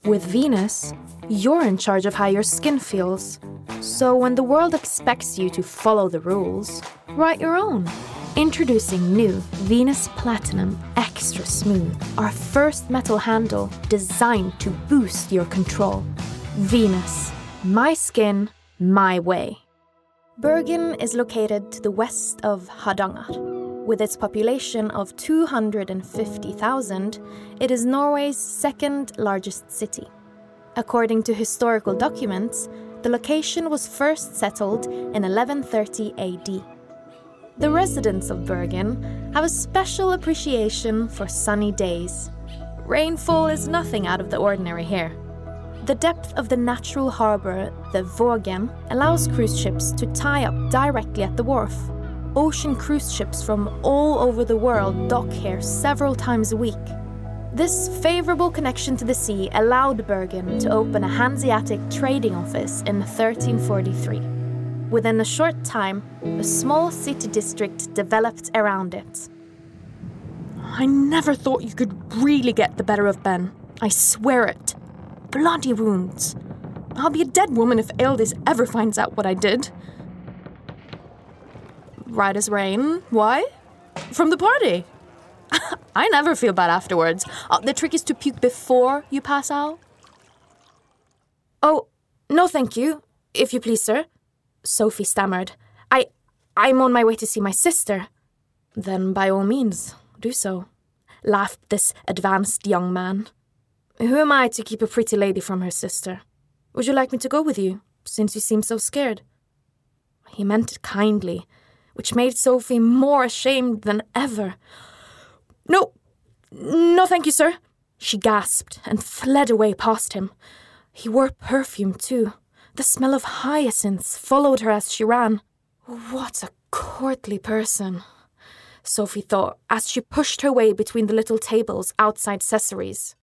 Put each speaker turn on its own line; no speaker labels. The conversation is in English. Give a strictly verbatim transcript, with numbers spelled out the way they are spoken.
With Venus, you're in charge of how your skin feels. So when the world expects you to follow the rules, write your own. Introducing new Venus Platinum Extra Smooth, our first metal handle designed to boost your control. Venus, my skin, my way. Bergen is located to the west of Hardanger. With its population of two hundred fifty thousand, it is Norway's second largest city. According to historical documents, the location was first settled in eleven thirty A D. The residents of Bergen have a special appreciation for sunny days. Rainfall is nothing out of the ordinary here. The depth of the natural harbour, the Vågen, allows cruise ships to tie up directly at the wharf. Ocean cruise ships from all over the world dock here several times a week. This favourable connection to the sea allowed Bergen to open a Hanseatic trading office in thirteen forty-three. Within a short time, a small city district developed around it. I never thought you could really get the better of Ben. I swear it. Bloody wounds. I'll be a dead woman if Eldis ever finds out what I did. Right as rain. Why? From the party. I never feel bad afterwards. Uh, the trick is to puke before you pass out. Oh, no thank you, if you please, sir. Sophie stammered. I, I'm on my way to see my sister. Then by all means, do so, laughed this advanced young man. Who am I to keep a pretty lady from her sister? Would you like me to go with you, since you seem so scared? He meant it kindly, which made Sophie more ashamed than ever. No, no thank you, sir, she gasped and fled away past him. He wore perfume, too. The smell of hyacinths followed her as she ran. What a courtly person, Sophie thought as she pushed her way between the little tables outside Cessary's.